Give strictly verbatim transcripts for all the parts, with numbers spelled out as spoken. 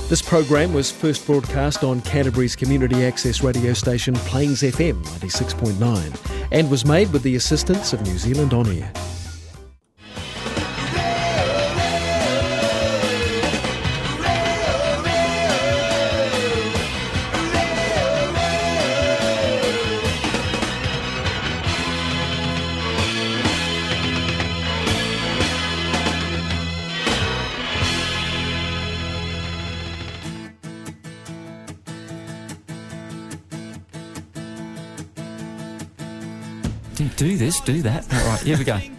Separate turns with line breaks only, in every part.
This program was first broadcast on Canterbury's community access radio station Plains F M ninety-six point nine and was made with the assistance of New Zealand On Air.
Do this, do that. All right, here we go.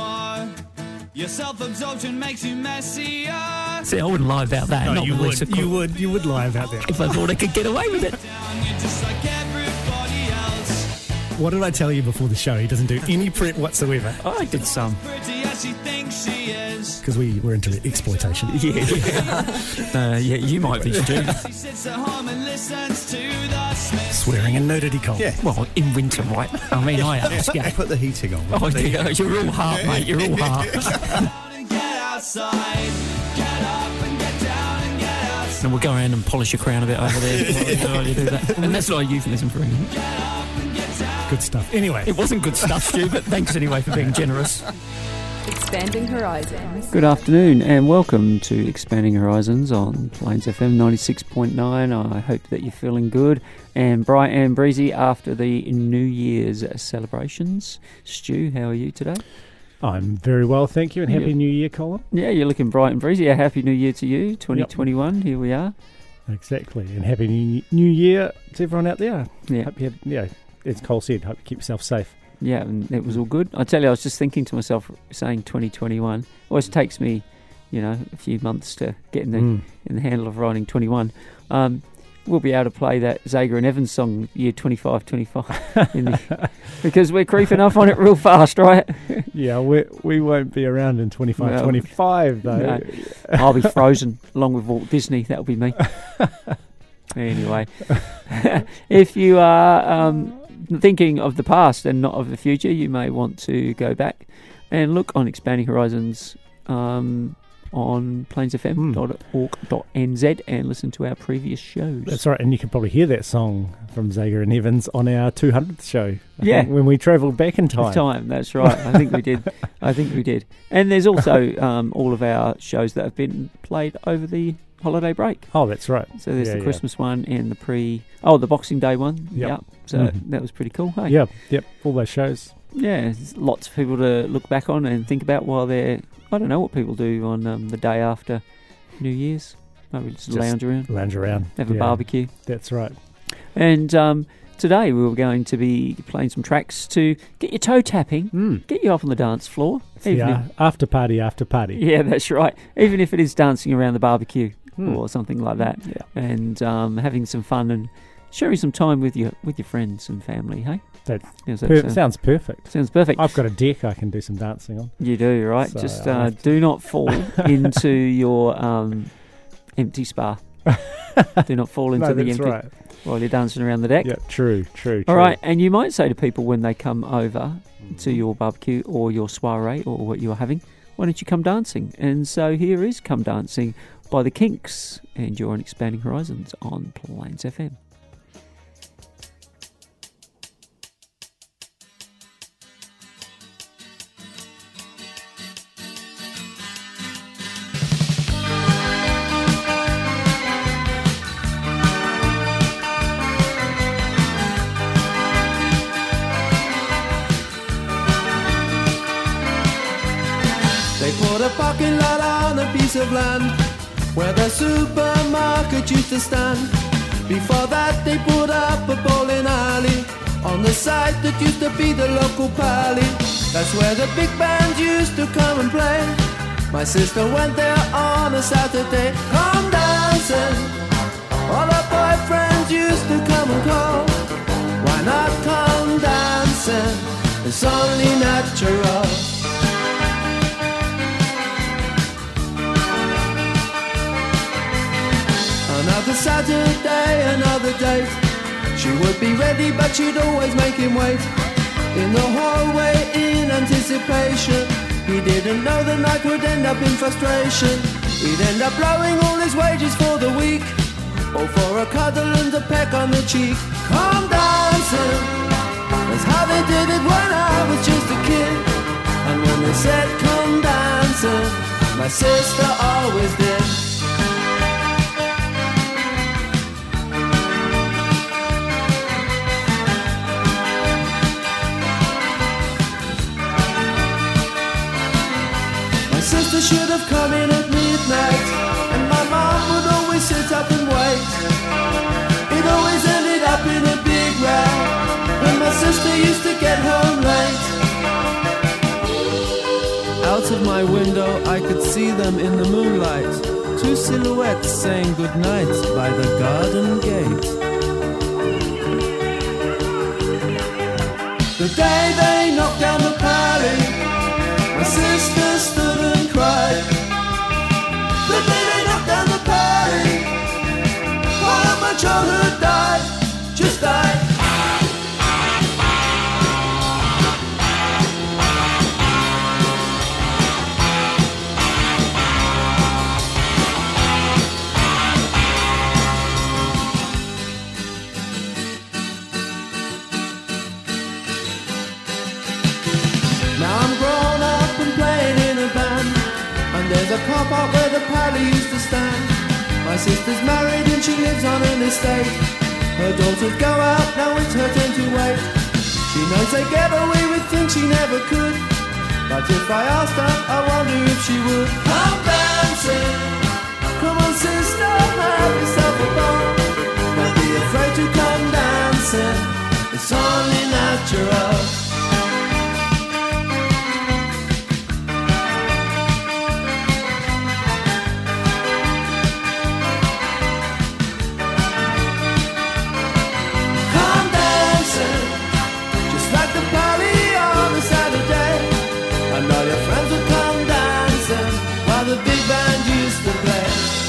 Your self-absorption makes you messier.
See, I wouldn't lie about that.
No,
not
you
with
would.
Lisa
You
Cook.
would. You would lie about that.
If I thought I could get away with it.
You're just like everybody else.
What did I tell you before the show? He doesn't do any prep whatsoever.
I did some.
Pretty as she thinks she is.
Because we were into exploitation.
Yeah, yeah. uh, yeah, you might be, Stu.
She sits at home and listens to the Smiths.
Swearing and nudity call.
Yeah.
Well, in winter, right? I mean, I ask you.
Put the heating on.
Oh, yeah, you're all heart, mate. You're all heart.
Get outside. Get up and get down and get outside.
And we'll go around and polish your crown a bit over there while you do that. And that's not a euphemism for anything.
Get up and get down.
Good stuff. Anyway.
It wasn't good stuff, Stu, but thanks anyway for being generous.
Expanding Horizons.
Good afternoon and welcome to Expanding Horizons on Plains F M ninety-six point nine. I hope that you're feeling good and bright and breezy after the New Year's celebrations. Stu, how are you today?
I'm very well, thank you, and Happy
Yeah.
New Year, Colin.
Yeah, you're looking bright and breezy. A Happy New Year to you, twenty twenty-one. Yep. Here we are.
Exactly, and Happy New New Year to everyone out there.
Yeah.
Hope you had, yeah, as Cole said, hope you keep yourself safe.
Yeah, and it was all good. I tell you, I was just thinking to myself, saying twenty twenty-one. Always takes me, you know, a few months to get in the
Mm.
in the handle of writing twenty-one. Um, we'll be able to play that Zager and Evans song, year twenty-five twenty-five, in the, because we're creeping up on it real fast, right?
Yeah, we we won't be around in twenty-five
Well,
twenty-five though.
No, I'll be frozen along with Walt Disney. That'll be me. Anyway, if you are um, thinking of the past and not of the future, you may want to go back and look on Expanding Horizons um, on plains f m dot org dot n z and listen to our previous shows.
That's right, and you can probably hear that song from Zager and Evans on our two hundredth show. I
Yeah.
think, when we travelled back in time.
Time, that's right. I think we did. I think we did. And there's also um, all of our shows that have been played over the holiday break.
Oh, that's right.
So there's
Yeah,
the
yeah.
Christmas one and the pre... Oh, the Boxing Day one.
Yep.
Yep. So
Mhm.
that was pretty cool, hey?
Yep, yep, all those shows.
Yeah, there's lots of people to look back on and think about while they're... I don't know what people do on um, the day after New Year's. Maybe just,
Just
lounge around,
Lounge around.
have a
Yeah,
barbecue.
That's right.
And um, today we were going to be playing some tracks to get your toe tapping,
Mm.
get you up on the dance floor. even
Yeah,
if-
after party, after party.
yeah, that's right. Even if it is dancing around the barbecue
Hmm.
or something like that.
Yeah.
And um, having some fun and sharing some time with your with your friends and family, hey?
That
Yes, that
Per-
sounds,
sounds perfect.
sounds perfect.
I've got a deck I can do some dancing on.
You do, right?
So
Just
I'll
uh,
have to-
do not fall into your um, empty spa. Do not fall into
No,
the
that's
empty
right.
while you're dancing around the deck.
Yeah, true, true, true.
All right, and you might say to people when they come over
Mm.
to your barbecue or your soiree or what you're having, why don't you come dancing? And so here is Come Dancing by the Kinks, and you're on Expanding Horizons on Plains F M.
They put a parking lot on a piece of land where the supermarket used to stand. Before that they put up a bowling alley on the site that used to be the local pally. That's where the big band used to come and play. My sister went there on a Saturday. Come dancing, all her boyfriends used to come and call. Why not come dancing? It's only natural. Another Saturday, another date. She would be ready, but she'd always make him wait. In the hallway, in anticipation. He didn't know the night would end up in frustration. He'd end up blowing all his wages for the week. Oh, for a cuddle and a peck on the cheek. Come dancing, that's how they did it when I was just a kid. And when they said come dancing, my sister always did. My sister should have come in at midnight, and my mom would always sit up and wait. It always ended up in a big row when my sister used to get home late. Out of my window I could see them in the moonlight, two silhouettes saying goodnight by the garden gate. The day they knocked down the pally, my sister stood and cried. The day they knocked down the pally, part of my childhood died, just died. There's a car park where the pally used to stand. My sister's married and she lives on an estate. Her daughters go out, now it's her turn to wait. She knows they get away with things she never could, but if I asked her, I wonder if she would. Come dancing, come on sister, have yourself a ball. Don't be afraid to come dancing, it's only natural. And all your friends would come dancing while the big band used to play.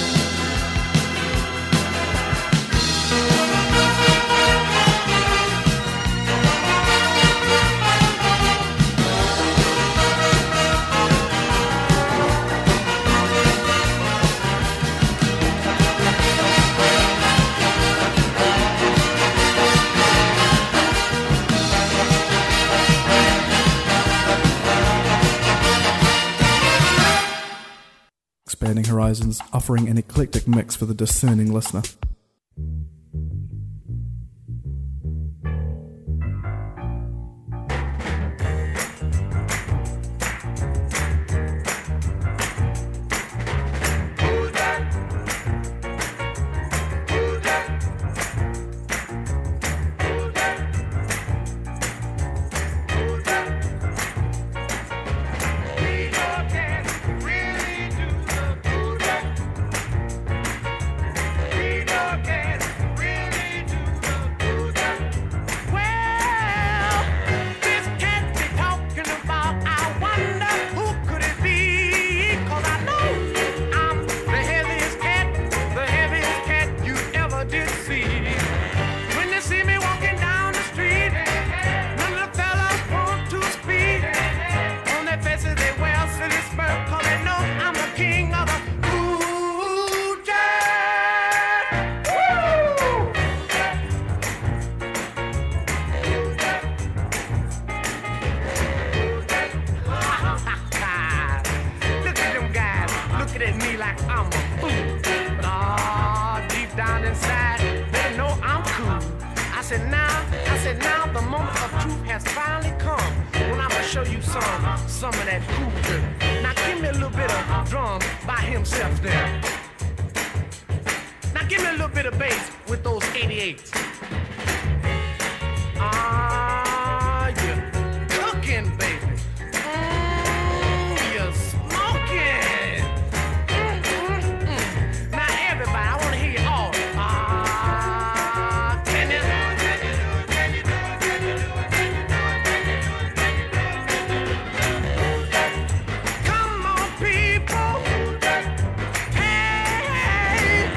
Expanding Horizons, offering an eclectic mix for the discerning listener.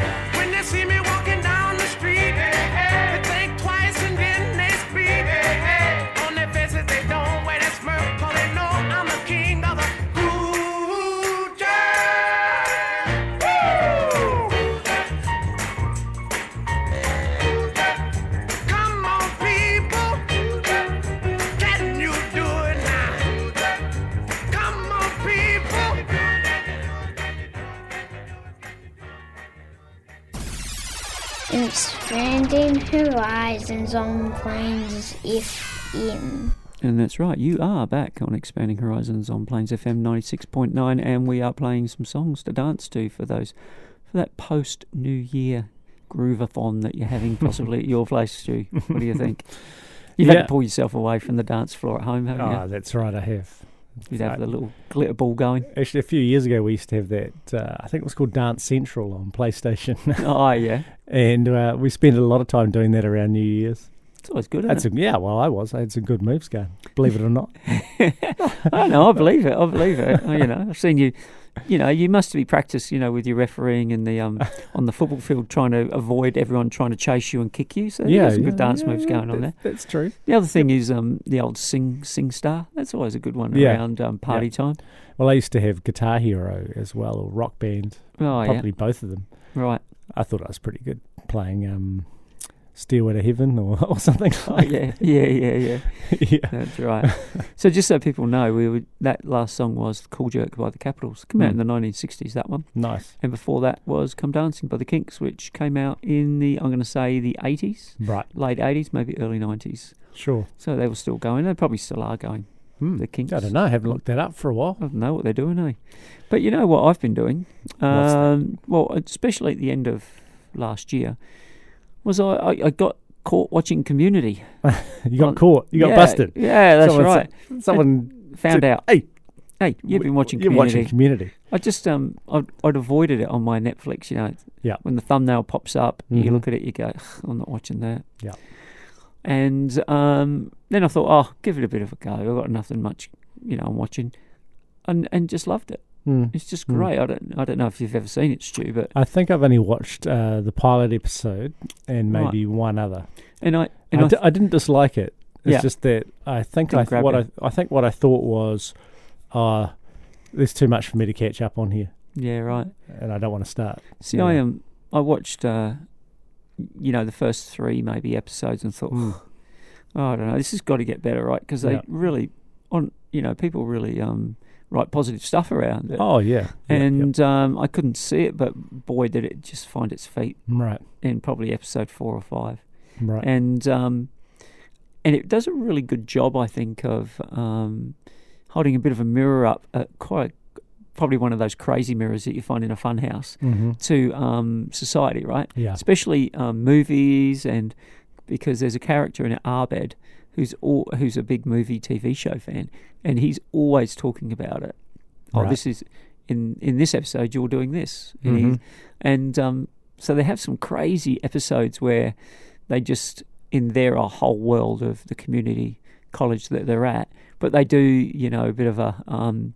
See me walking down the street, they think twice and then they speak. Expanding Horizons on Plains F M.
And that's right, you are back on Expanding Horizons on Plains F M ninety-six point nine, and we are playing some songs to dance to for those for that post New Year groovathon that you're having possibly at your place, Stu. What do you think? You've
Yeah.
had to pull yourself away from the dance floor at home, haven't
Oh,
you?
that's right, I have.
You'd have the little glitter ball going.
Actually, a few years ago, we used to have that, uh, I think it was called Dance Central on PlayStation.
Oh, yeah.
And uh, we spent a lot of time doing that around New Year's.
It's always good,
That's
isn't
a, yeah, well, I was. I had some good moves going, believe it or not.
it? I know, I believe it, I believe it. You know, I've seen you, you know, you must be practiced, you know, with your refereeing and the um on the football field trying to avoid everyone trying to chase you and kick you. So
Yeah,
there's some
yeah,
good dance
yeah,
moves
yeah,
going on
that-
there.
That's true.
The other thing is um, the old Sing Sing Star. That's always a good one
Yeah.
around um, party
Yeah.
time.
Well, I used to have Guitar Hero as well, or Rock Band.
Oh,
Probably both of them.
yeah. Right.
I thought I was pretty good playing um, Stairway to Heaven or, or something
Oh,
like
yeah, yeah, yeah, yeah.
yeah.
That's right. So just so people know, we would, that last song was Cool Jerk by the Capitals. Came out
Mm.
in the nineteen sixties, that one.
Nice.
And before that was Come Dancing by the Kinks, which came out in the, I'm going to say, the eighties,
Right.
late eighties, maybe early nineties.
Sure.
So they were still going. They probably still are going.
Hmm.
The Kinks.
I don't know. I haven't looked that up for a while.
I don't know what they're doing, eh? But you know what I've been doing?
What's that?
Um, well, especially at the end of last year, was I, I, I got caught watching Community.
You got
On-
caught. You got
yeah,
busted.
Yeah, that's
Someone
right.
said- someone
Found
said,
out.
Hey,
Hey, you've been watching
You're
Community.
watching Community.
I just um, I'd, I'd avoided it on my Netflix. You know,
Yeah.
when the thumbnail pops up, you
Mhm.
look at it, you go, "Ugh, I'm not watching that.
Yeah.
And um, then I thought, oh, give it a bit of a go. I've got nothing much, you know, I'm watching, and and just loved it.
Mm.
It's just
Mm.
great. I don't I don't know if you've ever seen it, Stu, but
I think I've only watched uh, the pilot episode and
Right.
maybe one other.
and I and
I,
I,
d- I didn't dislike it. It's
Yeah.
just that I think
Didn't
I
grab
what
you.
I I think what I thought was, uh, there's too much for me to catch up on here,
yeah, right.
and I don't want to start.
See,
Yeah.
I um I watched uh, you know, the first three maybe episodes and thought,
Mm.
oh, I don't know, this has got to get better, right? Because they
Yeah.
really on you know people really um write positive stuff around it.
Oh yeah, Yeah,
and um, I couldn't see it, but boy, did it just find its feet
yep. right,
in probably episode four or five.
right,
And um, and it does a really good job, I think, of um, holding a bit of a mirror up, uh, quite probably one of those crazy mirrors that you find in a fun house
mm-hmm.
to um, society, right?
yeah,
Especially um, movies, and because there's a character in it, Arbed, who's all, who's a big movie T V show fan, and he's always talking about it. Oh,
Right.
this is in in this episode you're doing this, and, he-
Mhm.
and um, so they have some crazy episodes where they just in their a whole world of the community college that they're at, but they do you know a bit of a um,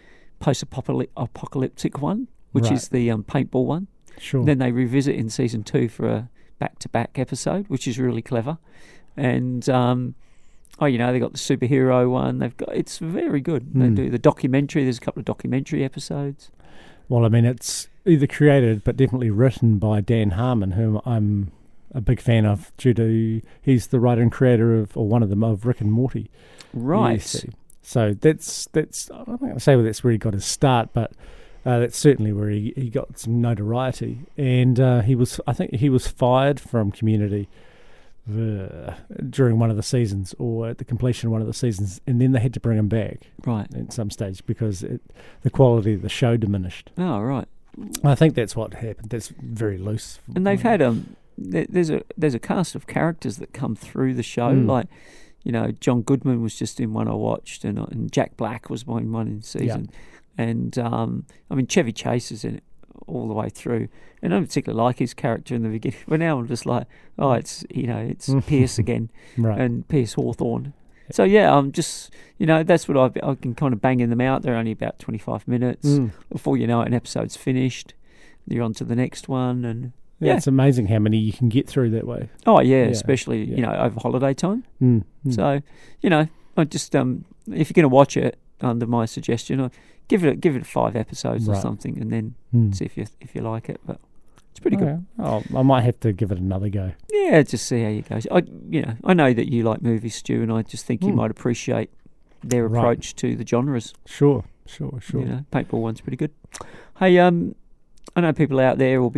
post-apocalyptic one, which
Right.
is the um, paintball one.
sure.
Then they revisit in season two for a back-to-back episode, which is really clever. And um, oh, you know, they got the superhero one. They've got it's very good. They
Mm.
do the documentary. There's a couple of documentary episodes.
Well, I mean, it's either created but definitely written by Dan Harmon, whom I'm a big fan of due to he's the writer and creator of, or one of them, of Rick and Morty.
Right.
You see. So that's that's I'm not going to say where that's where he got his start, but uh, that's certainly where he, he got some notoriety. And uh, he was, I think, he was fired from Community uh, during one of the seasons, or at the completion of one of the seasons, and then they had to bring him back
Right.
at some stage because it, the quality of the show diminished.
Oh, right.
I think that's what happened. That's very loose.
And they've had um, there, there's a there's a cast of characters that come through the show.
Mm.
Like, you know, John Goodman was just in one I watched, and, and Jack Black was in one in season. And um, I mean, Chevy Chase is in it all the way through. And I don't particularly like his character in the beginning. But now I'm just like, oh, it's you know, it's Pierce again,
right.
and Pierce Hawthorne. So yeah, I'm just you know that's what I've I can kind of banging them out. They're only about twenty-five minutes.
Mm.
Before you know it, an episode's finished. You're on to the next one, and
Yeah,
yeah.
it's amazing how many you can get through that way.
oh yeah,
Yeah,
especially
yeah.
you know over holiday time.
Mm. Mm.
So you know, I just um, if you're going to watch it, under my suggestion, I give it give it five episodes or
Right.
something, and then
Mm.
see if you if you like it. But it's pretty good.
Okay. Oh, I might have to give it another go.
Yeah, just see how you go. I you know I know that you like movies, Stu, and I just think you
Mm.
might appreciate their
Right.
approach to the genres.
Sure, sure, sure.
You know, paintball one's pretty good. Hey, um, I know people out there will be like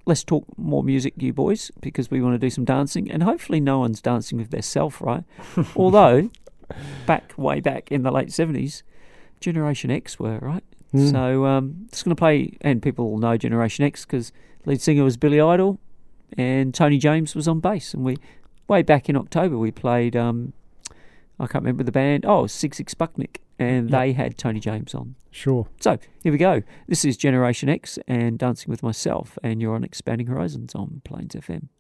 let's talk more music, you boys, because we want to do some dancing, and hopefully no one's dancing with their self, right? Although, back way back in the late seventies, Generation X were, right?
Mm.
So um, it's going to play, and people will know Generation X because lead singer was Billy Idol, and Tony James was on bass. And we, way back in October, we played, um, I can't remember the band, oh, Sig Sig Sputnik, and
Yep.
they had Tony James on.
Sure.
So here we go. This is Generation X and Dancing with Myself, and you're on Expanding Horizons on Plains F M.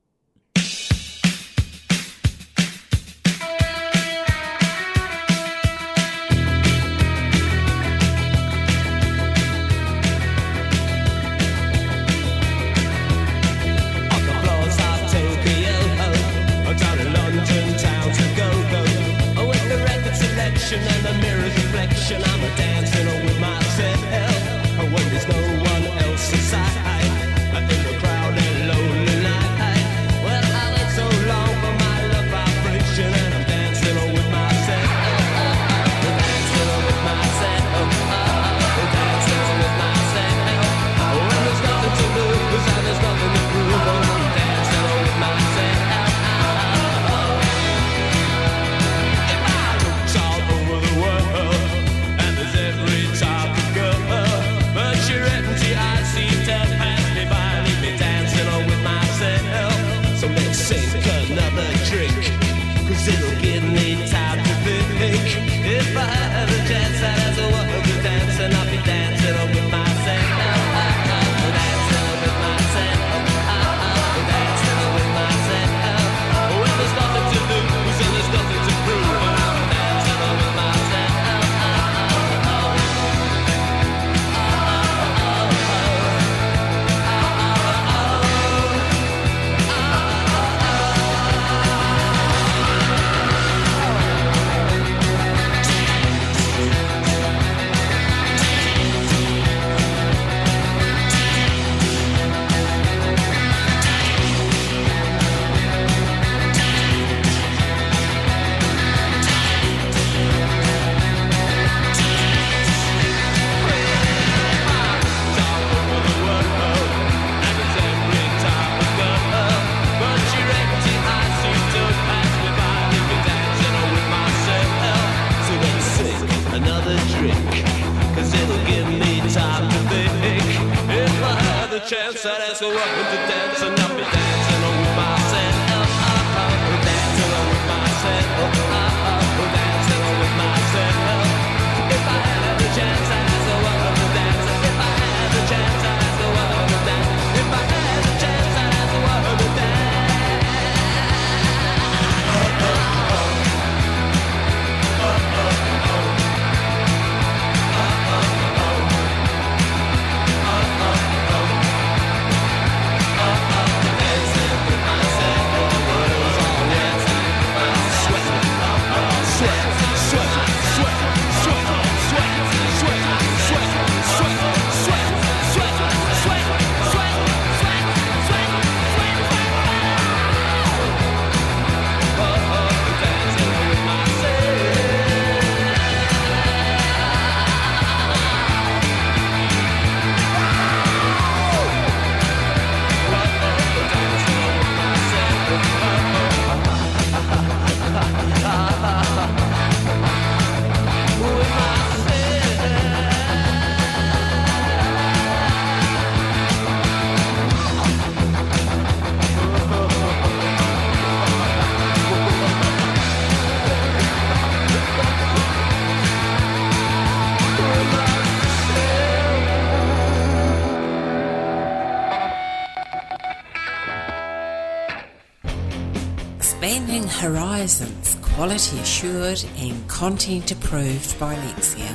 And the mirror's reflection, I'm a dancing with myself. And when there's no one else inside, in the crowded lonely night, well, I wait so long for my love vibration, and I'm dancing with myself. I'm dancing with myself. I'm dancing with myself. When there's nothing to lose and there's nothing to prove, well, I'm dancing with myself. It'll give me time to think. If I had a chance, I'd as well be dancing. I'll be dancing with myself. Dancing with myself. Dancing with myself. When there's nothing to lose and there's nothing to prove, I'm dancing with myself. Chance that as I walk into dance and I'll be dancing with myself. I'm dancing with myself. I'm dancing with myself. If I had a chance, I'd as I walk into dance. If I had a chance, I'd as I walk into dance. If I had a chance, I'd as I walk into dance.
Expanding Horizons, quality assured and content approved by Lexia.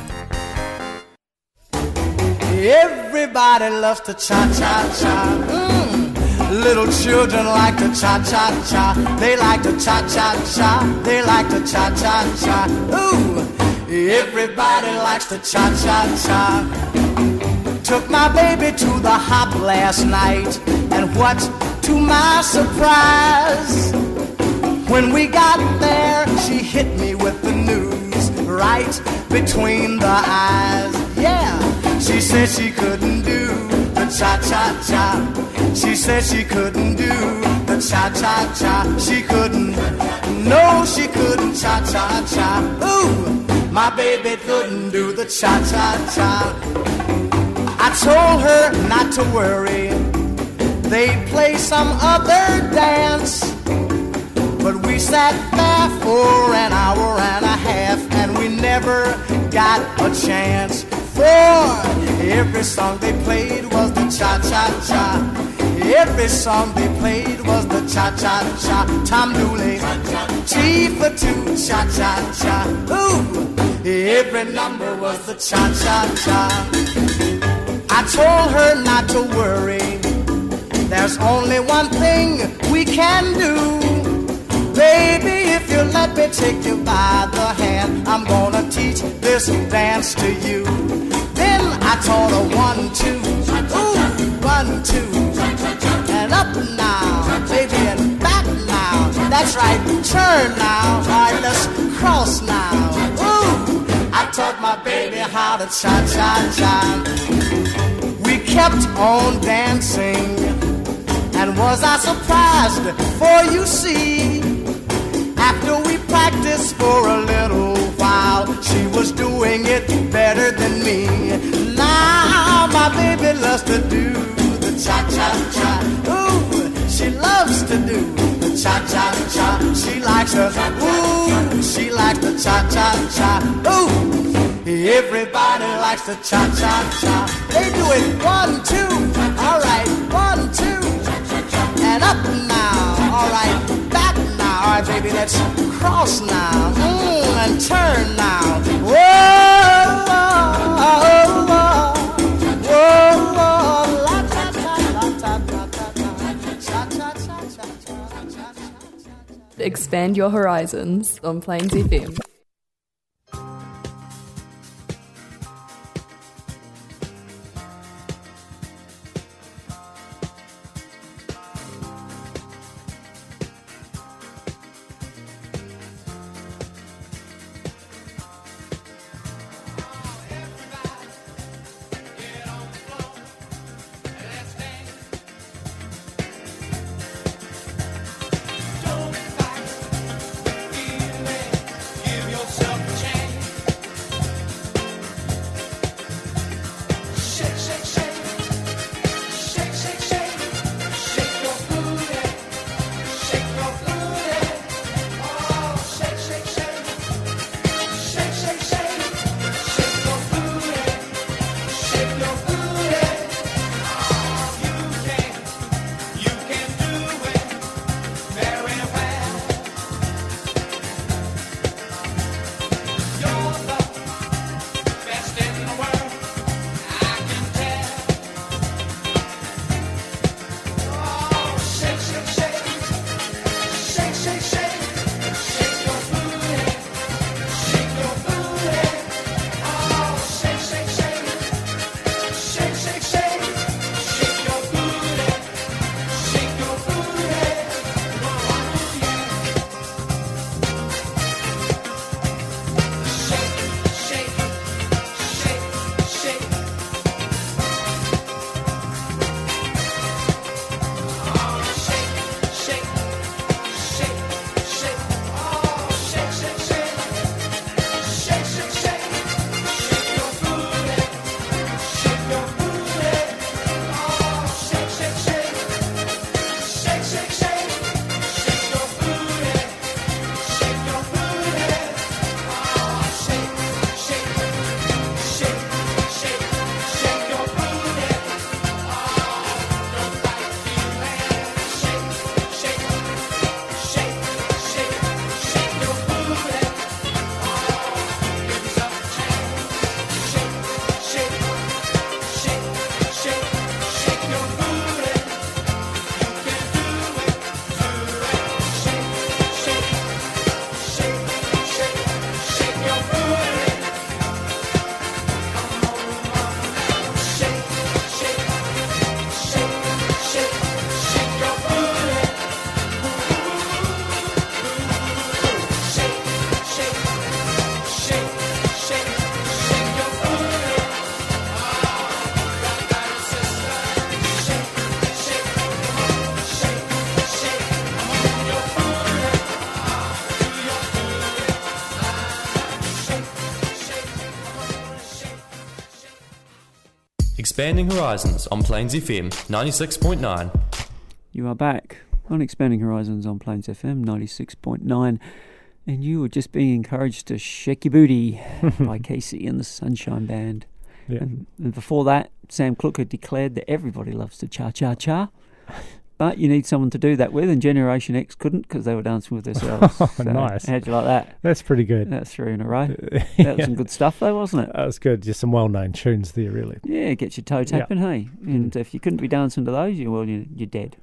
Everybody loves to cha-cha-cha. Mm. Little children like to cha-cha-cha. They like to cha-cha-cha. They like to cha-cha-cha. Ooh, everybody likes to cha-cha-cha. Took my baby to the hop last night, and what to my surprise, when we got there, she hit me with the news right between the eyes. Yeah, she said she couldn't do the cha-cha-cha. She said she couldn't do the cha-cha-cha. She couldn't, no, she couldn't cha-cha-cha. Ooh, my baby couldn't do the cha-cha-cha. I told her not to worry, they'd play some other dance. But we sat there for an hour and a half, and we never got a chance. For every song they played was the cha-cha-cha. Every song they played was the cha-cha-cha. Tom Dooley, T for two, cha-cha-cha. Ooh, every number was the cha-cha-cha. I told her not to worry, there's only one thing we can do. Baby, if you let me take you by the hand, I'm gonna teach this dance to you. Then I taught her one, two, ooh, one, two, and up now, baby, and back now. That's right, turn now, all right, let's cross now. Ooh, I taught my baby how to cha-cha-cha. We kept on dancing, and was I surprised, for you see, after we practiced for a little while, she was doing it better than me. Now my baby loves to do the cha-cha-cha. Ooh, she loves to do the cha-cha-cha. She likes her, ooh, she likes the cha-cha-cha. Ooh, everybody likes the cha-cha-cha. They do it one, two, all right, one, two, and up now, all right, back now, all right, baby, let's cross now, mm, and turn now. Whoa, whoa, whoa, whoa, whoa, la ta ta la ta ta ta ta, cha cha cha cha cha cha cha.
Expand your horizons on Plains F M.
Give
Expanding Horizons on Plains F M ninety-six point nine.
You are back on Expanding Horizons on Plains F M ninety-six point nine, and you were just being encouraged to shake your booty by Casey and the Sunshine Band.
Yeah.
And, and before that, Sam Cooke had declared that everybody loves to cha-cha-cha, but you need someone to do that with, and Generation X couldn't because they were dancing with themselves.
Oh,
So
nice.
How'd you like that?
That's pretty good.
That's three in a row.
Yeah.
That was some good stuff though, wasn't it?
That was good. Just some well-known tunes there, really.
Yeah, get your toe tapping, hey. And if you couldn't be dancing to those, you well, you, you're dead.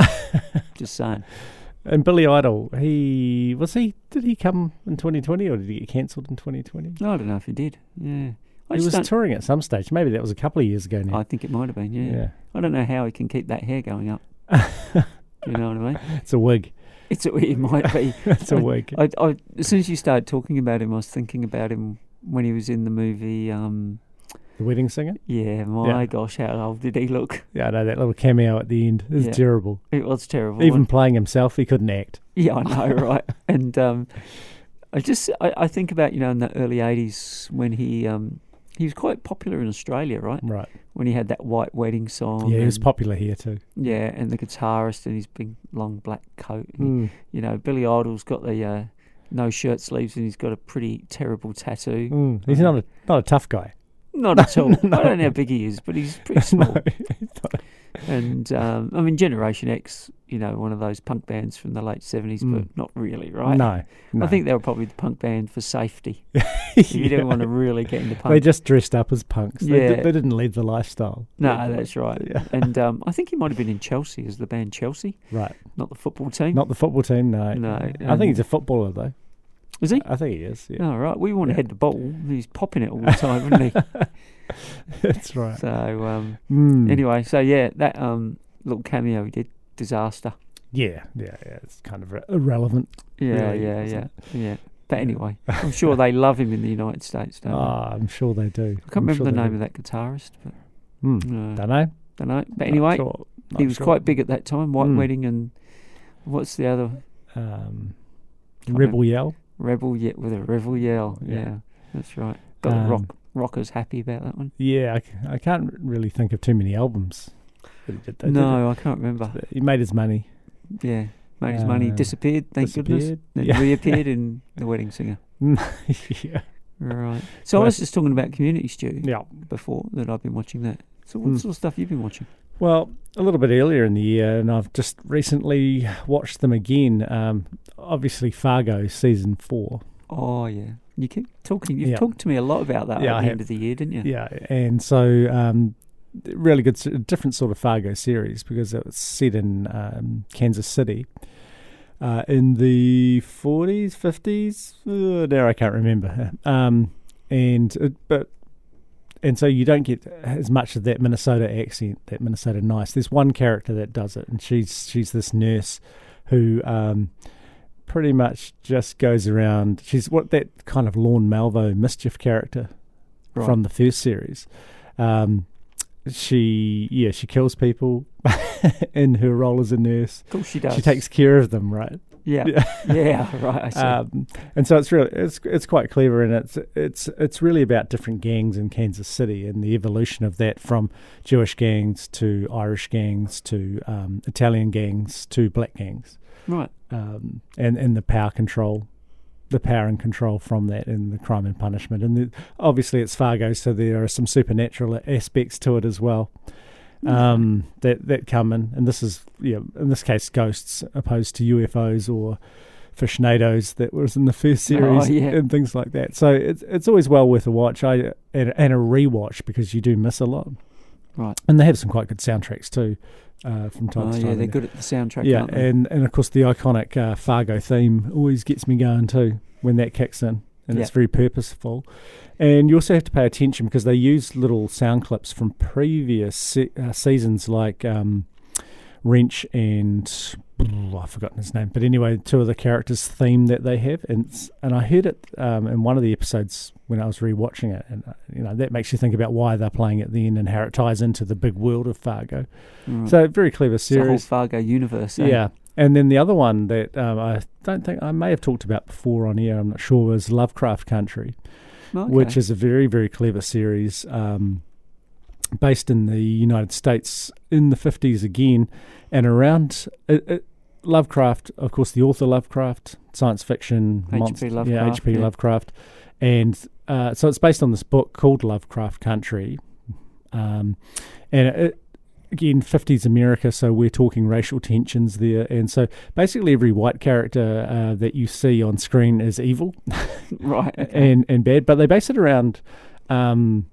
Just saying.
And Billy Idol, he was he? Did he come in twenty twenty, or did he get cancelled in twenty twenty?
I don't know if he did. Yeah, I
He
just
was
don't-
touring at some stage. Maybe that was a couple of years ago now.
I think it might have been. Yeah.
Yeah.
I don't know how he can keep that hair going up. You know what I mean?
It's a wig.
It's a, it might be.
It's a
I-
wig.
I, I, as soon as you started talking about him, I was thinking about him when he was in the movie. Um,
The Wedding Singer?
yeah, my
Yeah.
gosh, how old did he look?
Yeah, I know, that little cameo at the end is
Yeah.
terrible.
It was terrible.
Even
wasn't
playing himself, he couldn't act.
it? Yeah, I know, right? And um, I just I, I think about, you know, in the early eighties when he um, he was quite popular in Australia, right?
Right.
When he had that White Wedding song.
Yeah, he was
and-
popular here too.
Yeah, and the guitarist in his big long black coat. And,
Mm.
You know, Billy Idol's got the uh, no shirt sleeves and he's got a pretty terrible tattoo.
Mm. He's not a not a tough guy.
Not at all.
No.
I don't know how big he is, but he's pretty small.
No, he's not.
And um, I mean, Generation X, you know, one of those punk bands from the late seventies,
Mm.
but not really, right?
No, no.
I think they were probably the punk band for safety. If you didn't want to really get into punk.
They just dressed up as punks. They,
Yeah.
di- they didn't lead the lifestyle.
No, that's right.
Yeah.
And um, I think he might have been in Chelsea as the band Chelsea,
Right.
not the football team.
Not the football team, no.
No,
I
um,
think he's a footballer, though.
Is he?
I think he is, yeah.
Oh, right. We want to
Yeah.
head the ball. He's popping it all the time, wouldn't he?
That's right.
So, um,
Mm.
anyway, so yeah, that um, little cameo he did, disaster.
Yeah, yeah, yeah. It's kind of re- irrelevant.
Yeah,
really,
yeah,
isn't
yeah,
it?
yeah. But anyway, I'm sure they love him in the United States, don't
Ah,
they?
I'm sure they do.
I can't remember the name of that guitarist, but
Mm.
uh,
Don't know.
don't know. But
Not
anyway,
sure. Not
he was
sure.
quite big at that time. White
Mm.
Wedding and what's the other?
Um,
Can't
Rebel Yell.
Rebel Yell with a Rebel Yell. Yeah,
Yeah.
that's right. Got
Um,
the rock rockers happy about that one.
Yeah, I, c- I can't really think of too many albums. that he did, though, did
No, I can't remember.
he? He made his money.
Yeah, made his money,
Uh,
disappeared. Thank goodness.
disappeared.
Then
Yeah.
reappeared in The Wedding Singer.
yeah.
Right. So I
Well,
was just talking about Community Stew
Yeah.
before that. I've been watching that. So what
Mm.
sort of stuff you've been watching?
Well, a little bit earlier in the year, and I've just recently watched them again. Um, obviously, Fargo season four.
Oh yeah, you keep talking. You've
Yeah.
talked to me a lot about that
Yeah,
at
I
the
have.
end of the year, didn't you?
Yeah, and so um, really good, s- different sort of Fargo series because it was set in um, Kansas City uh, in the forties, fifties. Uh, now I can't remember. Um, and it, but and so you don't get as much of that Minnesota accent, that Minnesota nice. There's one character that does it, and she's she's this nurse who um, pretty much just goes around. She's what that kind of Lorne Malvo mischief character
Right.
from the first series. Um, she yeah she kills people in her role as a nurse.
Of course she does.
She takes care of them, right?
Yeah. Yeah, right, I see.
Um, and so it's really it's it's quite clever, and it's it's it's really about different gangs in Kansas City and the evolution of that from Jewish gangs to Irish gangs to um, Italian gangs to black gangs,
Right.
um, and and the power control, the power and control from that, and the crime and punishment, and the, obviously it's Fargo, so there are some supernatural aspects to it as well. Um, that that come in, and this is yeah, in this case ghosts opposed to U F Os or Fishnados that was in the first series,
Oh, yeah.
and things like that. So it's it's always well worth a watch, I and, and a rewatch because you do miss a lot.
Right.
And they have some quite good soundtracks too, uh, from time
Oh
to time.
yeah, they're good at the soundtrack.
Yeah,
aren't they?
and and of course the iconic uh, Fargo theme always gets me going too when that kicks in, and
Yeah.
it's very purposeful. And you also have to pay attention because they use little sound clips from previous se- uh, seasons, like um, Wrench and oh, I've forgotten his name, but anyway, two of the characters' theme that they have, and it's- and I heard it um, in one of the episodes when I was rewatching it, and uh, you know that makes you think about why they're playing it then and how it ties into the big world of Fargo.
Right.
So very clever
It's the whole
series.
Fargo universe. eh?
Yeah. And then the other one that um, I don't think I may have talked about before on air, I'm not sure, was Lovecraft Country,
Okay.
which is a very, very clever series. Um, based in the United States in the fifties again, and around it, it, Lovecraft, of course, the author Lovecraft, science fiction,
H P
monster,
Lovecraft,
yeah, H P
yeah.
Lovecraft, and uh, so it's based on this book called Lovecraft Country, um, and it, again, fifties America, so we're talking racial tensions there, and so basically every white character uh, that you see on screen is evil,
right, okay.
and and bad, but they base it around um,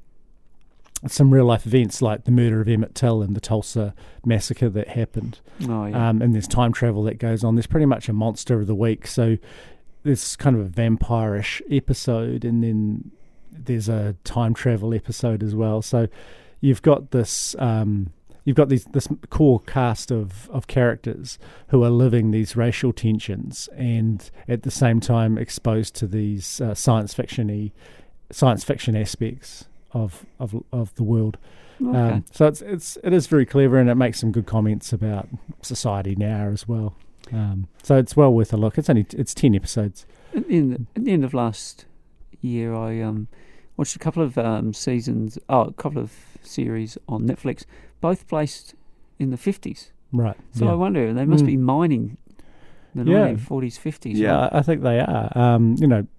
some real life events like the murder of Emmett Till and the Tulsa massacre that happened.
Oh, yeah.
Um, and there's time travel that goes on. There's pretty much a monster of the week. So there's kind of a vampire-ish episode, and then there's a time travel episode as well. So you've got this um, you've got these this core cast of, of characters who are living these racial tensions and at the same time exposed to these uh, science fiction-y science fiction aspects of of of the world.
Okay.
Um, so it's it's it is very clever, and it makes some good comments about society now as well. Um, so it's well worth a look. It's only it's ten episodes.
At the end, at the end of last year, I um, watched a couple of um, seasons, oh, a couple of series on Netflix, both placed in the fifties.
Right.
So
yeah.
I wonder, they must
Mm.
be mining the
Yeah.
nineteen forties, fifties.
Yeah,
right?
I think they are. Um, you know,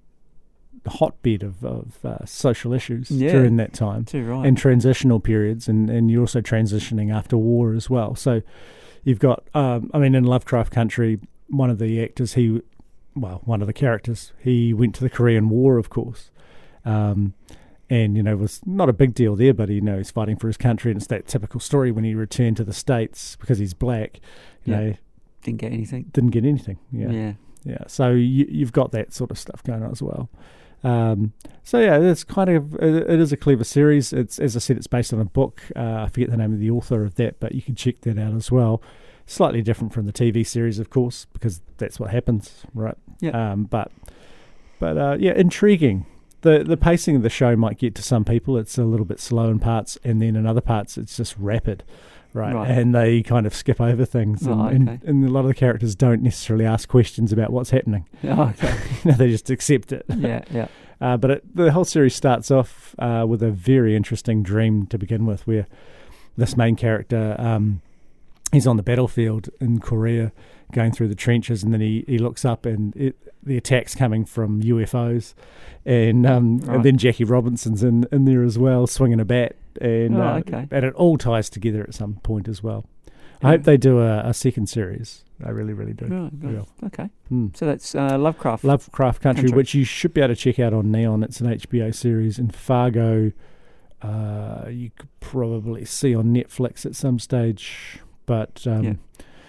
hotbed of, of uh, social issues
Yeah.
during that time,
Too right.
and transitional periods, and, and you're also transitioning after war as well. So you've got, um, I mean, in Lovecraft Country, one of the actors, he, well, one of the characters, he went to the Korean War, of course, um, and you know, it was not a big deal there, but you know, he's fighting for his country, and it's that typical story when he returned to the States because he's black, you
Yeah.
know,
Didn't get anything.
didn't get anything. Yeah.
Yeah.
Yeah, so you, you've got that sort of stuff going on as well. Um, so yeah, it's kind of it, it is a clever series. It's as I said, it's based on a book. Uh, I forget the name of the author of that, but you can check that out as well. Slightly different from the T V series, of course, because that's what happens, right?
Yeah.
Um, but but uh, yeah, intriguing. The the pacing of the show might get to some people. It's a little bit slow in parts, and then in other parts, it's just rapid. Right.
Right.
And they kind of skip over things, and,
Oh, okay.
and, and a lot of the characters don't necessarily ask questions about what's happening.
Oh, okay.
You know, they just accept it.
Yeah, yeah.
Uh, but it, the whole series starts off uh, with a very interesting dream to begin with, where this main character, um, he's on the battlefield in Korea, going through the trenches, and then he, he looks up and it, the attack's coming from U F Os, and um,
Right.
and then Jackie Robinson's in, in there as well, swinging a bat, and
Oh,
uh,
okay.
and it all ties together at some point as well. I
Yeah.
hope they do a, a second series. I really, really do.
Right,
I
right.
will.
Okay.
Hmm.
So that's uh, Lovecraft.
Lovecraft Country,
Country.
which you should be able to check out on Neon. It's an H B O series. And Fargo, uh, you could probably see on Netflix at some stage. But um,
Yeah.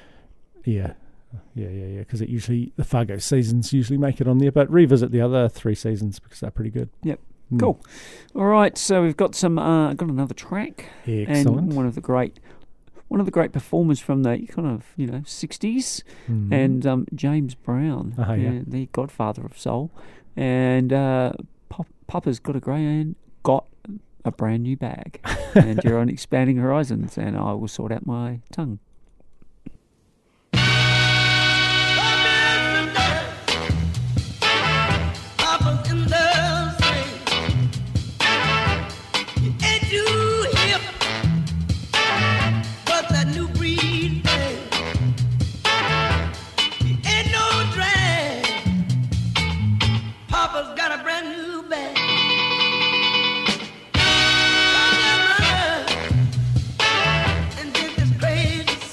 yeah, yeah, yeah, yeah. Because it usually the Fargo seasons usually make it on there. But revisit the other three seasons because they're pretty good.
Yep.
Hmm.
Cool. All right. So we've got some. Uh, got another track.
Excellent.
And one of the great. One of the great performers from the kind of, you know, sixties,
Mhm.
and um, James Brown,
Oh, yeah.
the godfather of soul, and uh, Pop, Papa's got a grand, got a brand new bag, and you're on Expanding Horizons, and I will sort out my tongue.
Papa's in the swing. You ain't too hip, but that new breed thing. You ain't no drag. Papa's got a brand new bag. Come and run and get this crazy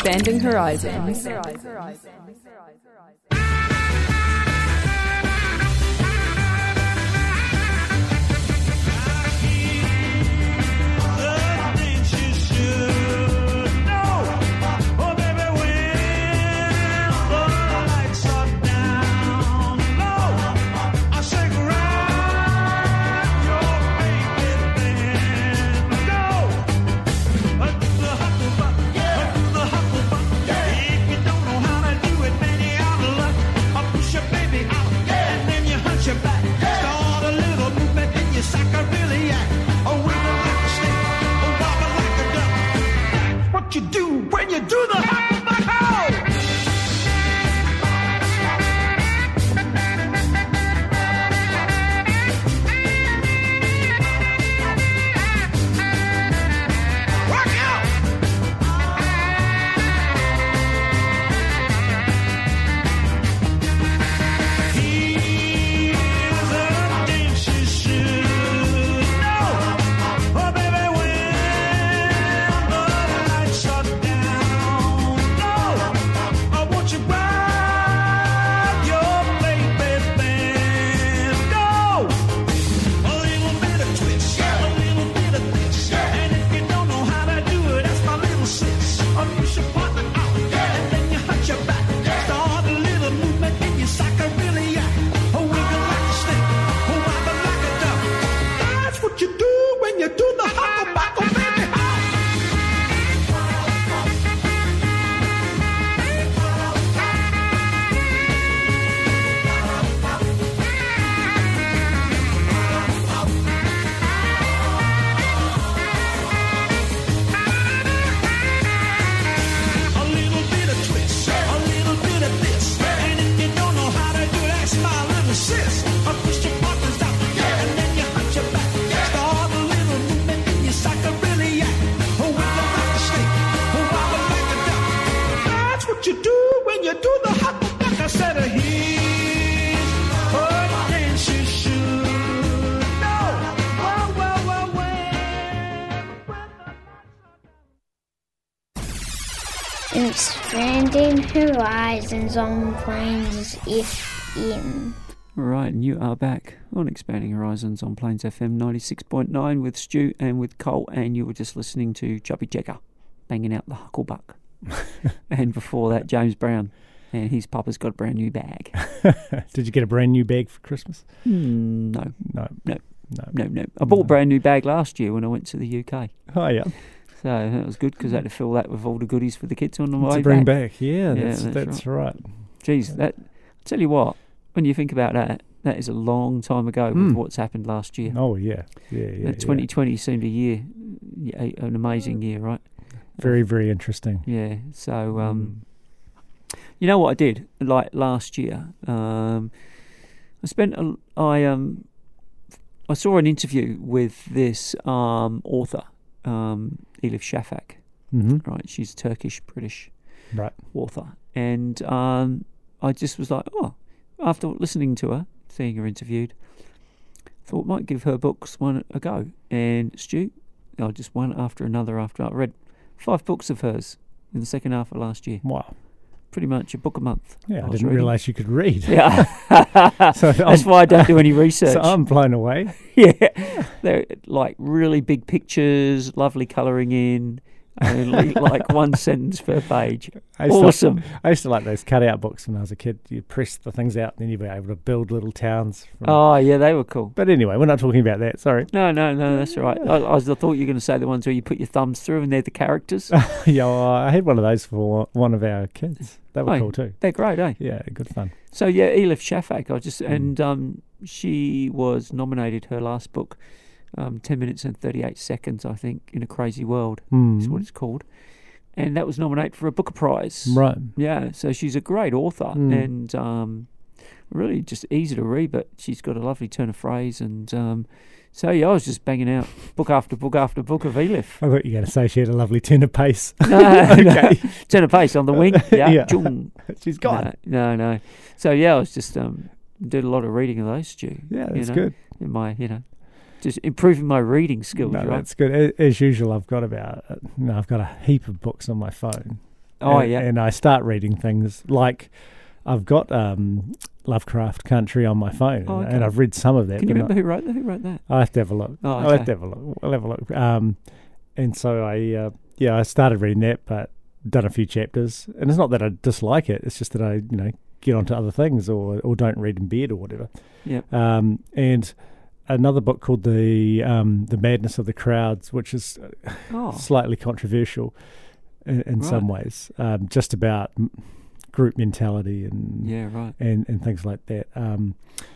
Expanding horizons.
You do when you do the huckleback hoe. Rock out. Here's a dance you should know. Oh, baby, when the lights are down low, I want you ride your baby band. Go a little bit of twist, a little bit of this, and if you don't know how to do it, that's my little sis. Oh, push your partner out, and then you hunch your back. Start a little movement and you sock a really yak. Oh, wiggle like a snake, oh, wobble like a duck. That's what you do when you do the huckleback, oh, baby, how? A little bit of twist, a little bit of this, and if you don't know how to do it, that's my little sis. I push your partners out, and then you hunch your back. Start a little movement and you sock a really yak. Oh, wiggle like a snake, oh, wobble like a duck. That's what you do when you do the huckleback. I said, uh, here's a dance you should know. Well, well, well, well.
Expanding horizons on Plains F M.
Right, and you are back on Expanding Horizons on Plains F M ninety-six point nine with Stu and with Cole, and you were just listening to Chubby Checker banging out the Hucklebuck. And before that, James Brown, and his papa's got a brand new bag.
Did you get a brand new bag for Christmas?
Mm, no,
No.
no,
No.
no, no. I bought a brand new bag last year when I went to the U K.
Oh, yeah.
So that was good because I had to fill that with all the goodies for the kids on the way
To bring
back.
back. Yeah,
Yeah,
that's,
that's
that's right.
Jeez, that, I'll tell you what, when you think about that, that is a long time ago with
Mm.
what's happened last year.
Oh, yeah. Yeah, yeah.
Uh, twenty twenty seemed a year, yeah, an amazing year, right?
yeah. Very, very interesting.
Yeah. So, um, you know what I did like last year? Um, I spent a, I um, I saw an interview with this um author, um, Elif Shafak.
Mm-hmm.
Right, she's Turkish British
Right.
author, and um, I just was like, oh, after listening to her, seeing her interviewed, thought might give her books one a go. And Stu, I just one after another after I read five books of hers in the second half of last year.
Wow.
Pretty much a book a month.
Yeah, I,
was
didn't
reading.
realise you could read.
Yeah,
So
that's
I'm-
why I don't do any research.
So I'm blown away.
Yeah, they're like really big pictures, lovely colouring in, only like one sentence per page.
I used to-
Awesome.
I used to like those cutout books when I was a kid. You'd press the things out and then you'd be able to build little towns. From...
Oh yeah, they were cool.
But anyway, we're not talking about that. Sorry.
No, no, no, that's all right. I, I, was, I thought you were going to say the ones where you put your thumbs through and they're the characters.
Yeah, well, I had one of those for one of our kids. They were
Oh,
cool too.
They're great, eh?
Yeah, good fun.
So yeah, Elif Shafak. I just
Mm.
and um, she was nominated. Her last book, um, ten minutes and thirty-eight seconds, I think, in a crazy world
Mm.
is what it's called, and that was nominated for a Booker Prize.
Right.
Yeah, so she's a great author
Mm.
and um, really just easy to read, but she's got a lovely turn of phrase and. Um, So yeah, I was just banging out book after book after book of Elif.
I thought you were going to say she had a lovely turn of pace.
No,
Okay.
no. Turn of pace on the wing. Yeah,
Yeah.
Chung.
She's gone.
No, no, no. So yeah, I was just um, did a lot of reading of those, Stu.
Yeah,
you
that's
know,
good.
In my, you know, just improving my reading skills.
No,
right?
that's good. A- As usual, I've got about uh, no, I've got a heap of books on my phone,
Oh,
and,
yeah.
And I start reading things like I've got um, Lovecraft Country on my phone,
Oh,
and,
okay.
and I've read some of that.
Can you
but
remember
not-
who wrote that? Who wrote that?
I have to have a look.
Oh,
I'll have
okay.
to have a look. I'll have a look. Um, and so I, uh, yeah, I started reading that, but done a few chapters. And it's not that I dislike it. It's just that I, you know, get onto other things or or don't read in bed or whatever.
Yep.
Um, and another book called the um, the Madness of the Crowds, which is
Oh.
slightly controversial in, in some
Right.
ways, um, just about m- group mentality and
Yeah, right.
and, and things like that. Um,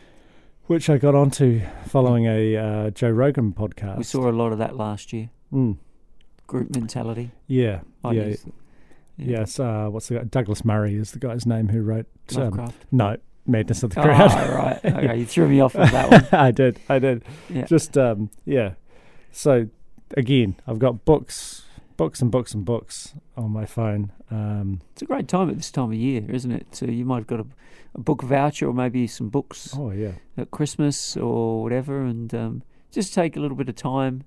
which I got onto following a uh, Joe Rogan podcast.
We saw a lot of that last year.
Mm.
Group mentality.
Yeah,
I
yeah,
use- yeah.
yes. Uh, what's the guy? Douglas Murray is the guy's name who wrote um,
Lovecraft.
no, Madness of the
Oh,
Crowd.
right. Okay, you threw me off with that one.
I did, I did.
Yeah.
Just um, yeah. So again, I've got books, books and books and books on my phone. Um,
It's a great time at this time of year, isn't it? So you might have got a, a book voucher or maybe some books
oh yeah,
at Christmas or whatever, and um, just take a little bit of time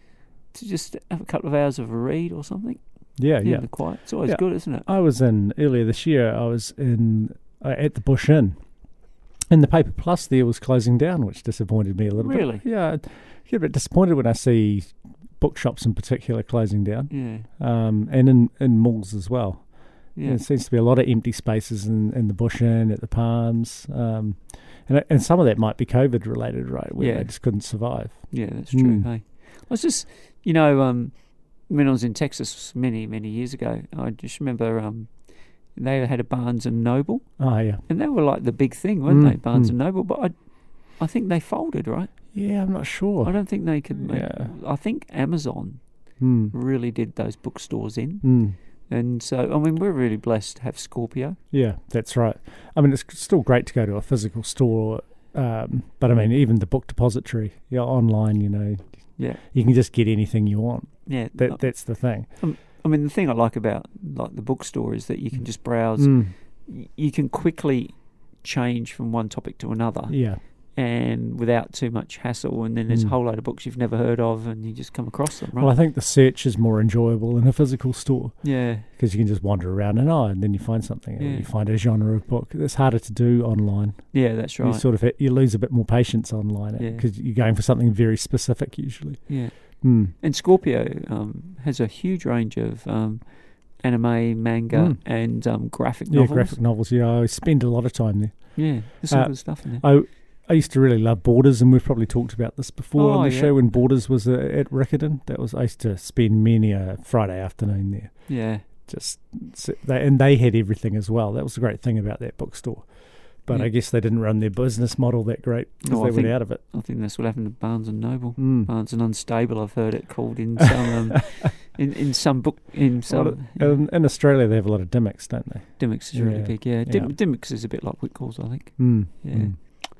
to just have a couple of hours of a read or something.
yeah,
in
yeah.
the quiet. It's always
Yeah.
good, isn't it?
I was in earlier this year. I was in uh, at the Bush Inn, and the Paper Plus there was closing down, which disappointed me a little
Really?
bit. Yeah, I get a bit disappointed when I see bookshops in particular closing down,
Yeah.
um, and in, in malls as well.
Yeah.
There seems to be a lot of empty spaces in, in the Bush Inn, at the Palms, um, and and some of that might be COVID related, right? Where
Yeah.
they just couldn't survive.
Yeah, that's true.
Mm.
Hey, I was just, you know, um, when I was in Texas many, many years ago, I just remember um, they had a Barnes and Noble,
Oh yeah,
and they were like the big thing, weren't
Mm,
they? Barnes
mm.
and Noble, but I, I think they folded, right?
yeah. I'm not sure.
I don't think they could make.
Yeah.
I think Amazon
Mm.
really did those bookstores in,
Mm.
and so I mean we're really blessed to have Scorpio.
Yeah, that's right. I mean, it's still great to go to a physical store, um, but I mean, even the book depository, yeah, online, you know,
Yeah,
you can just get anything you want.
yeah.
That that's the thing.
I mean, the thing I like about like the bookstore is that you can just browse.
Mm.
Y- You can quickly change from one topic to another,
Yeah,
and without too much hassle. And then there's a
Mm.
whole load of books you've never heard of, and you just come across them, right?
well, I think the search is more enjoyable in a physical store
yeah,
because you can just wander around and oh, and then you find something, or
Yeah.
you find a genre of book. It's harder to do online.
yeah, that's
You
right.
sort of you lose a bit more patience online
Yeah.
because you're going for something very specific usually.
Yeah,
Mm.
and Scorpio um, has a huge range of um, anime, manga,
Mm.
and um, graphic
Yeah,
novels.
graphic novels. Yeah, I spend a lot of time there.
Yeah, there's some
Uh,
good stuff in there.
I I used to really love Borders, and we've probably talked about this before
Oh,
on the
yeah.
show when Borders was uh, at Riccarton. That was I used to spend many a Friday afternoon there.
Yeah,
Just sit they, and they had everything as well. That was the great thing about that bookstore. But
Yeah.
I guess they didn't run their business model that great because
No, I
they went
think-
out of it.
I think that's what happened to Barnes and Noble.
Mm.
Barnes and Unstable, I've heard it called in some um, in in some book in some.
Well, in, in Australia, they have a lot of Dymocks, don't they?
Dymocks is really
Yeah.
big, yeah. Dim- Dymocks is a bit like Whitcoulls, I think.
Mm.
Yeah.
Mm.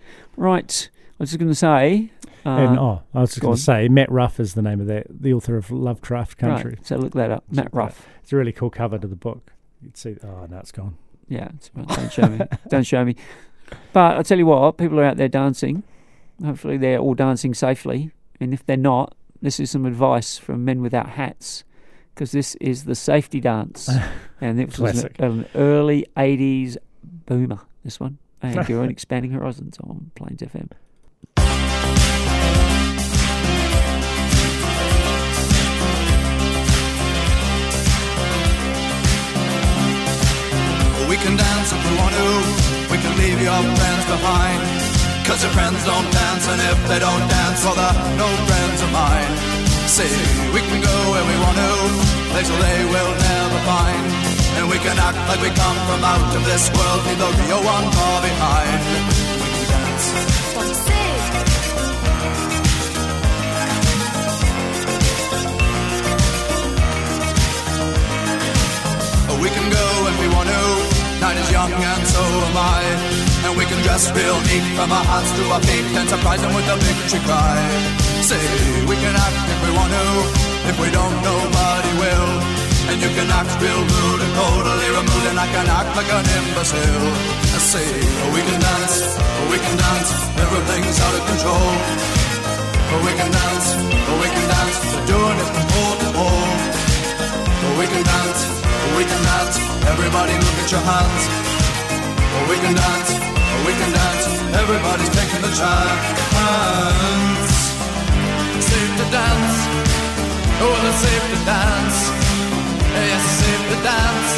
Right. I was just going to say. Uh,
and oh, I was just
go
going
on.
to say, Matt Ruff is the name of that, the author of Lovecraft Country.
Right, so look that up. Matt
Check
Ruff.
that. It's a really cool cover to the book. You'd see. Oh, no, it's gone.
Yeah, it's, well, don't show me. Don't show me. But I'll tell you what, people are out there dancing. Hopefully they're all dancing safely. And if they're not, this is some advice from Men Without Hats, because this is the safety dance. And it was an,
Classic.
an early eighties boomer, this one. And you're on Expanding Horizons on Plains F M.
We can dance if we want to, we can leave your friends behind. Cause your friends don't dance, and if they don't dance, well they're no friends of mine. See, we can go where we want to, places they will never find. And we can act like we come from out of this world, leave the real one far behind. We can dance. We can go if we want to, night is young and so am I. And we can dress real neat from our hearts to our feet and surprise them with a victory cry. Say, we can act if we want to, if we don't, nobody will. And you can act real rude and totally removed, and I can act like an imbecile. I say, we can dance, we can dance, everything's out of control. We can dance, we can dance, we're doing it from pole to pole. We can dance, we can dance, everybody look at your hands. Oh, we can dance, oh, we can dance, everybody's taking the chance. Safe to dance, oh, well, it's safe to dance. Yes, it's safe to dance.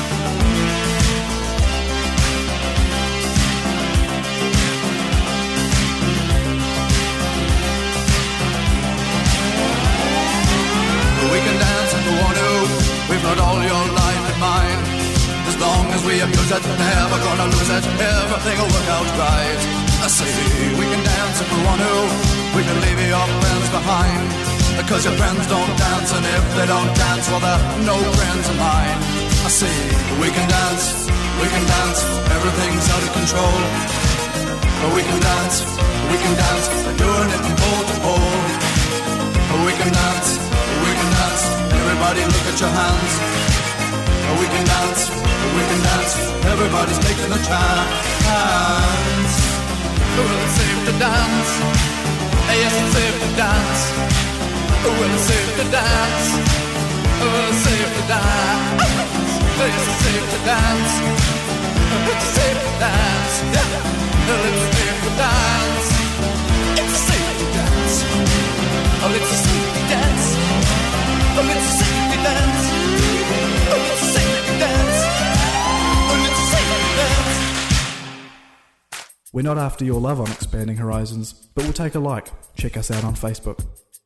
We can dance if we want to. We've got all your life in mind. As long as we abuse it, never gonna lose it. Everything will work out right. I say we can dance if we want to. We can leave your friends behind, because your friends don't dance, and if they don't dance, well, they're no friends of mine. I say we can dance, we can dance. Everything's out of control. But we can dance, we can dance. We're doing it from pole to pole. But we can dance. We can dance, everybody look at your hands. We can dance, we can dance, everybody's taking a chance. Well, it's safe to dance, yes, it's safe to dance. Well, it's safe to dance, well, it's safe to dance. Yes, it's safe to dance, it's safe to dance. Well, it's safe to dance, it's safe to dance. Oh, it's a safety dance. Oh, it's a safety dance. Oh, it's a safety dance. Oh, it's a safety dance.
We're not after your love on Expanding Horizons, but we'll take a like. Check us out on Facebook.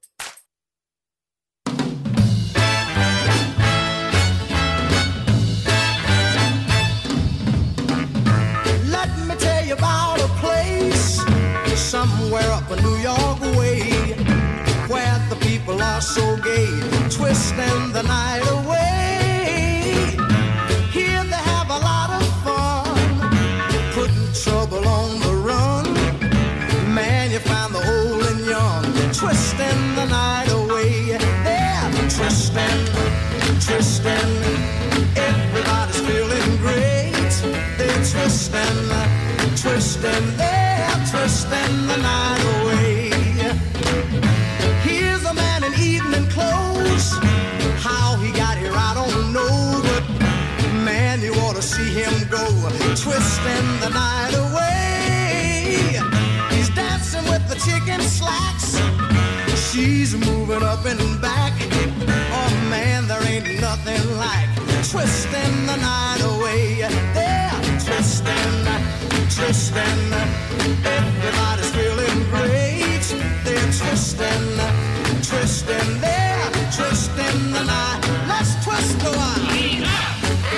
Let me tell you about a place somewhere up in New York way, where the people are so gay, twisting the night away. Here they have a lot of fun, putting trouble on the run. Man, you find the old and young, twisting the night away. They're twisting, twisting, everybody's feeling great. They're twisting, twisting, they're twisting the night away. Here's a man in evening clothes. How he got here, I don't know. But man, you ought to see him go, twisting the night away. He's dancing with the chicken slacks. She's moving up and back. Oh man, there ain't nothing like twisting the night away. They're twisting, twisting, everybody's feeling great. They're twisting, twisting, they're twisting the night. Let's twist the one. Lean up.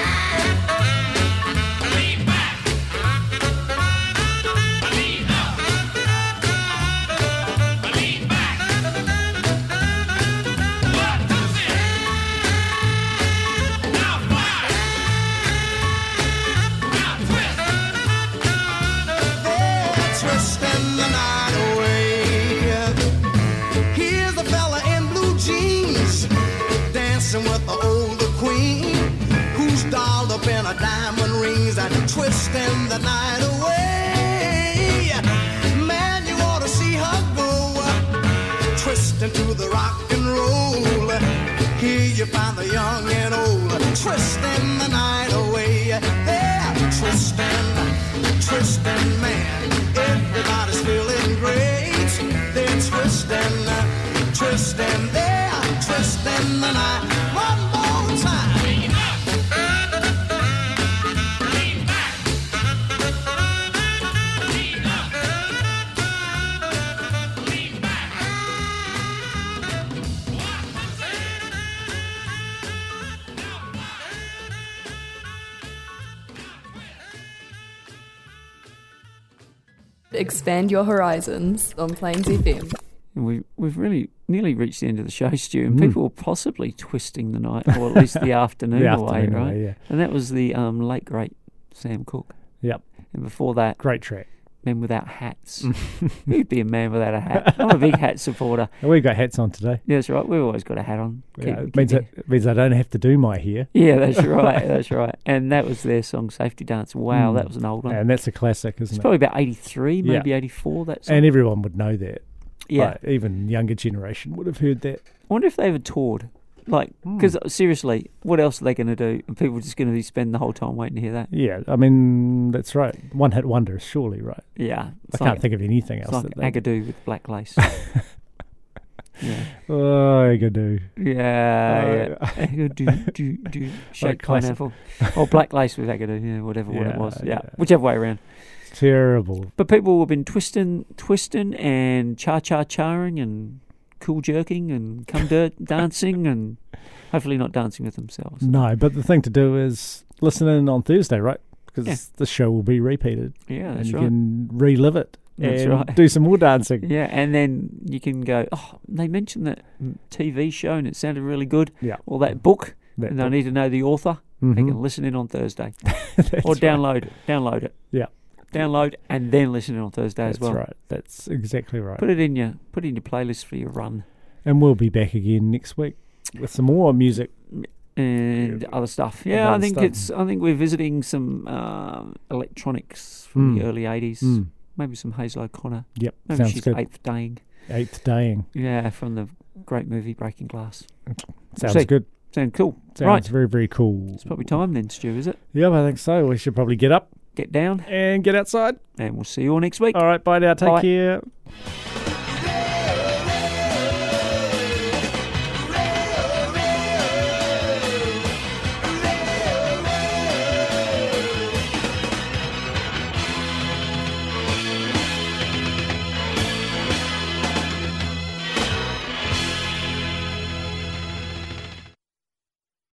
Lean back. Lean up. Lean back. One, two, three. Now fly. Now twist. They're twisting the night away. Here's a fella in blue jeans, dancing with the older queen, who's dolled up in her diamond rings and twisting the night away. Man, you ought to see her go, twisting to the rock and roll. Here you find the young and old, twisting the night away. They're twisting, twisting, man, everybody's feeling great. They're twisting, twisting, they're twisting the night. One more time. Lean up. Lean back. Lean up. Lean back.
Expand your horizons on Plains F M.
And we, we've really nearly reached the end of the show, Stu, and
Mm.
people were possibly twisting the night, or at least the afternoon
The
away,
afternoon
right?
away, yeah.
And that was the um, late, great Sam Cooke.
Yep.
And before that...
Great track.
Men Without Hats. Who'd be a man without a hat? I'm a big hat supporter.
We've got hats on today.
Yeah, that's right. We've always got a hat on.
Yeah,
Keep-
it
keep
means,
it-
that, it means I don't have to do my hair.
Yeah, that's right. That's right. And that was their song, Safety Dance. Wow,
Mm.
that was an old one.
And that's a classic, isn't
It's
it?
probably about eighty-three, maybe
Yeah.
eighty-four, that song.
And everyone would know that.
Yeah.
Like, even younger generation would have heard that.
I wonder if they ever toured. Like, because seriously, what else are they going to do? And people are just going to be spend the whole time waiting to hear that.
Yeah, I mean, that's right. One hit wonders, surely, right?
Yeah.
I can't think of anything else.
It's like
that they...
Agadoo with black lace. Yeah.
Oh, Agadoo.
Yeah,
Oh,
yeah. Agadoo, do, do, shake
classic.
pineapple. Or black lace with Agadoo, yeah, whatever one it
Yeah,
was. Yeah,
yeah.
whichever way around.
It's terrible.
But people have been twisting, twisting and cha-cha-charing and cool jerking and come dirt dancing and hopefully not dancing with themselves.
No, but the thing to do is listen in on Thursday, right? Because
Yeah.
the show will be repeated.
Yeah,
and
that's
you
right.
can relive it
That's
and
right.
do some more dancing.
Yeah, and then you can go, oh, they mentioned that T V show and it sounded really good.
Yeah.
Or that book,
That
and I
book.
need to know the author. They
Mhm.
can listen in on Thursday.
That's
or
right.
download it. Download it.
Yeah.
Download and then listen in on Thursday
That's
as well.
right. That's exactly right.
Put it in your put it in your playlist for your run.
And we'll be back again next week with some more music
And other stuff. Yeah,
Other
I think
stuff.
it's. I think we're visiting some um, electronics from
Mm.
the early eighties.
Mm.
Maybe some Hazel O'Connor.
Yep,
Maybe
sounds
she's
good.
eighth daying.
Eighth Daying.
Yeah, from the great movie Breaking Glass.
Sounds
See.
good.
Sound cool.
Sounds
right.
very, very cool.
It's probably time then, Stu, is it?
Yeah, I think so. We should probably get up
Get down.
and get outside.
And we'll see you all next week.
All right, bye now. Take
Bye.
care.